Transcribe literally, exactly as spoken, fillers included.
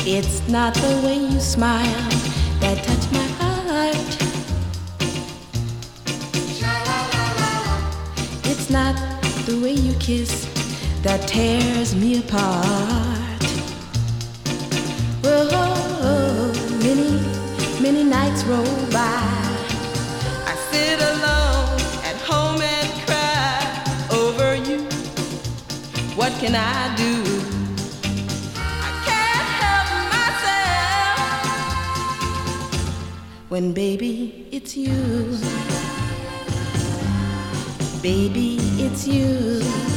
It's not the way you smile that touched my heart. It's not the way you kiss that tears me apart. Oh, many, many nights roll by. I sit alone at home and cry over you. What can I do? I can't help myself when baby it's you. Baby it's you.